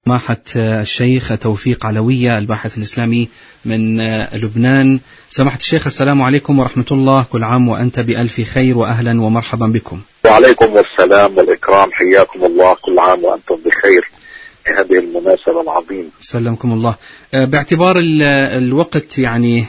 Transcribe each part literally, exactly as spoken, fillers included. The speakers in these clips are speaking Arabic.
سماحة الشيخ توفيق علوية الباحث الإسلامي من لبنان. سماحة الشيخ، السلام عليكم ورحمة الله، كل عام وأنت بألف خير وأهلا ومرحبا بكم. وعليكم السلام والإكرام، حياكم الله، كل عام وأنتم بخير في هذه المناسبة العظيمة. سلمكم الله. باعتبار الوقت يعني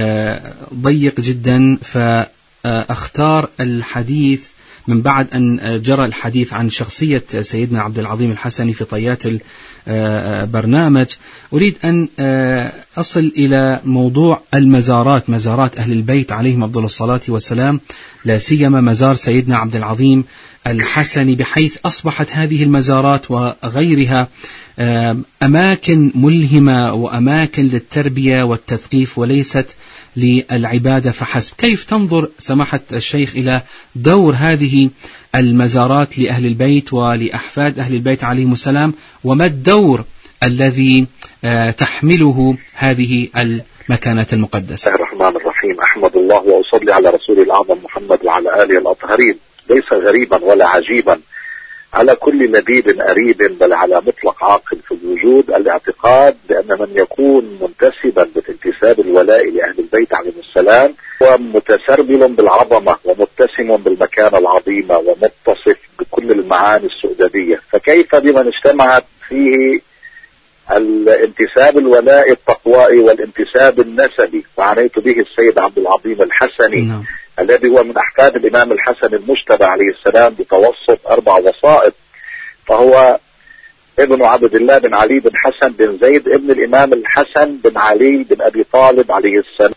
ضيق جدا، فأختار الحديث من بعد أن جرى الحديث عن شخصية سيدنا عبد العظيم الحسني في طيات البرنامج، أريد أن أصل إلى موضوع المزارات، مزارات أهل البيت عليهم أفضل الصلاة والسلام، لا سيما مزار سيدنا عبد العظيم الحسني، بحيث أصبحت هذه المزارات وغيرها أماكن ملهمة وأماكن للتربية والتثقيف وليست للعبادة فحسب. كيف تنظر سماحة الشيخ إلى دور هذه المزارات لأهل البيت ولأحفاد أهل البيت عليهم السلام، وما الدور الذي تحمله هذه المكانات المقدسة؟ بسم الله الرحمن الرحيم، أحمد الله وأصلي على رسول الأعظم محمد وعلى آله الأطهرين. ليس غريبا ولا عجيبا على كل لبيب أريب، بل على مطلق عاقل في الوجود، الاعتقاد بأن من يكون منتسبا بانتساب الولاء لأهل البيت عليهم السلام ومتسربل بالعظمة ومتسم بالمكانة العظيمة ومتصف بكل المعاني السؤددية، فكيف بمن اجتمعت فيه الانتساب الولاء التقوائي والانتساب النسبي، وعنيت به السيد عبد العظيم الحسني نعم. الذي هو من أحفاد الإمام الحسن المجتبى عليه السلام بتوسط أربع وسائط، فهو ابن عبد الله بن علي بن حسن بن زيد ابن الإمام الحسن بن علي بن أبي طالب عليه السلام.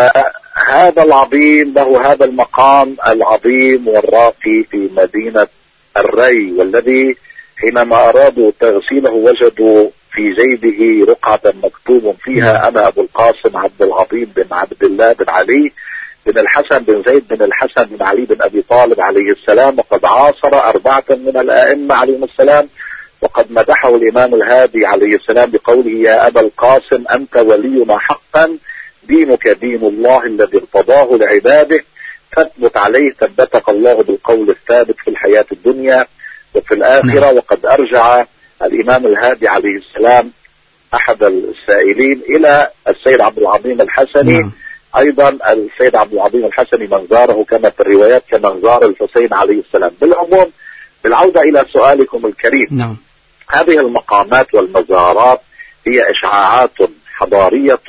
وهذا العظيم له هذا المقام العظيم والراقي في مدينة الري، والذي حينما أرادوا تغسيله وجدوا في جيبه رقعة مكتوب فيها أنا أبو القاسم عبد العظيم بن عبد الله بن علي بن الحسن بن زيد بن الحسن بن علي بن أبي طالب عليه السلام، وقد عاصر أربعة من الآئمة عليهم السلام، وقد مدحه الإمام الهادي عليه السلام بقوله يا أبا القاسم أنت ولينا حقا، دينك دين الله الذي ارتضاه لعباده، فاثبت عليه ثبتك الله بالقول الثابت في الحياة الدنيا وفي الآخرة. وقد أرجع الإمام الهادي عليه السلام أحد السائلين إلى السيد عبد العظيم الحسني، أيضا السيد عبد العظيم الحسني منظاره كما في الروايات كمنظار الحسين عليه السلام. بالعموم، بالعودة إلى سؤالكم الكريم، نعم. هذه المقامات والمزارات هي إشعاعات حضارية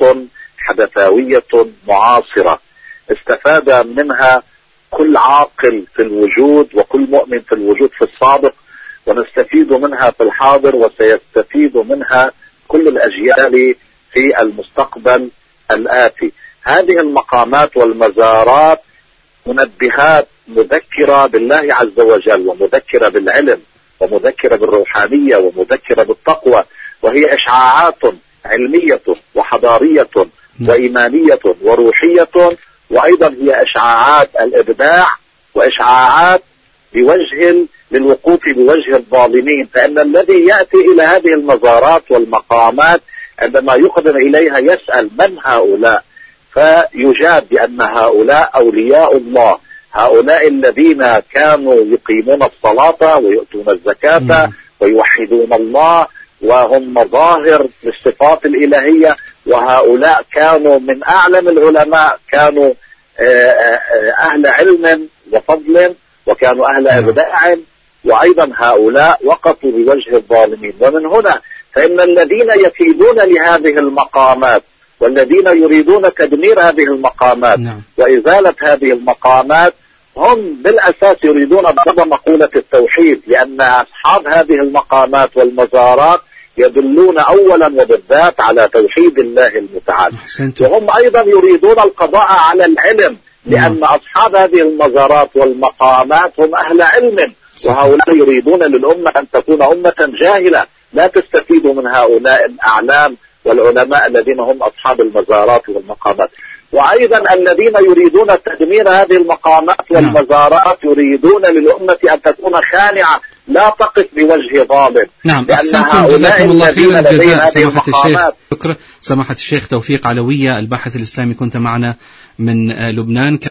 حدثاوية معاصرة استفاد منها كل عاقل في الوجود وكل مؤمن في الوجود في السابق، ونستفيد منها في الحاضر، وسيستفيد منها كل الأجيال في المستقبل الآتي. هذه المقامات والمزارات منبهات مذكرة بالله عز وجل، ومذكرة بالعلم، ومذكرة بالروحانية، ومذكرة بالتقوى، وهي إشعاعات علمية وحضارية وإيمانية وروحية، وأيضا هي إشعاعات الإبداع وإشعاعات بوجه للوقوف بوجه الظالمين. فإن الذي يأتي إلى هذه المزارات والمقامات عندما يقدم إليها يسأل من هؤلاء، فيجاب بأن هؤلاء أولياء الله، هؤلاء الذين كانوا يقيمون الصلاة ويؤتون الزكاة ويوحدون الله، وهم مظاهر للصفات الإلهية، وهؤلاء كانوا من أعلم العلماء، كانوا أهل علم وفضل، وكانوا أهل إبداع، وأيضا هؤلاء وقفوا بوجه الظالمين. ومن هنا فإن الذين يكيدون لهذه المقامات والذين يريدون تدمير هذه المقامات نعم. وإزالة هذه المقامات هم بالأساس يريدون ضرب مقولة التوحيد، لأن أصحاب هذه المقامات والمزارات يدلون أولا وبالذات على توحيد الله المتعال، وهم أيضا يريدون القضاء على العلم، لأن أصحاب هذه المزارات والمقامات هم أهل علم، وهؤلاء يريدون للأمة أن تكون أمة جاهلة لا تستفيد من هؤلاء الأعلام والعلماء الذين هم أصحاب المزارات والمقامات. وأيضا الذين يريدون تدمير هذه المقامات والمزارات يريدون للأمة أن تكون خانعة لا تقف بوجه ظالم. نعم، أحسنتم، جزاكم الله خير الجزاء سماحة الشيخ. شكرا سماحة الشيخ توفيق علوية الباحث الإسلامي، كنت معنا من لبنان.